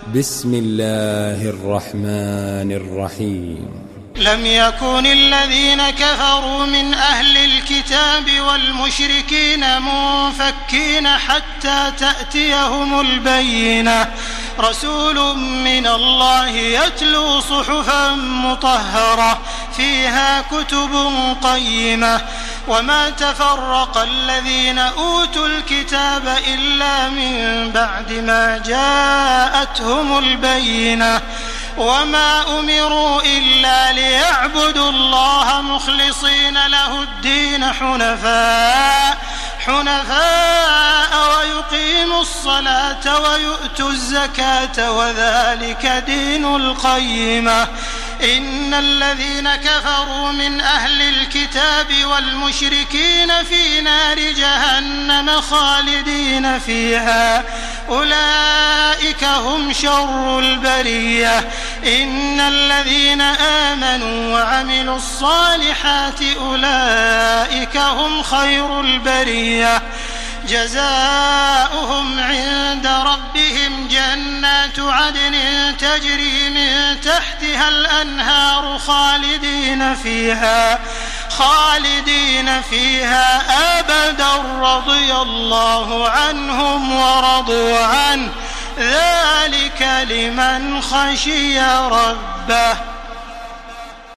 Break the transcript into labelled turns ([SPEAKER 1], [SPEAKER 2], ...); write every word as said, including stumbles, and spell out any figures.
[SPEAKER 1] بسم الله الرحمن الرحيم.
[SPEAKER 2] لم يكن الذين كفروا من أهل الكتاب والمشركين منفكين حتى تأتيهم البينة، رسول من الله يتلو صحفا مطهرة فيها كتب قيمة. وما تفرق الذين أوتوا الكتاب إلا من بعد ما جاءتهم البينة، وما أمروا إلا ليعبدوا الله مخلصين له الدين حنفاء حنفاء ويقيموا الصلاة ويؤتوا الزكاة وذلك دين القيمة. إن الذين كفروا من أهل الكتاب والمشركين في نار جهنم خالدين فيها، أولئك هم شر البرية. إن الذين آمنوا وعملوا الصالحات أولئك هم خير البرية، جزاؤهم عند ربهم جنات عدن تجري من تحتها الأنهار خالدين فيها خالدين فيها أبدا، رضي الله عنهم ورضوا عنه، ذلك لمن خشي ربه.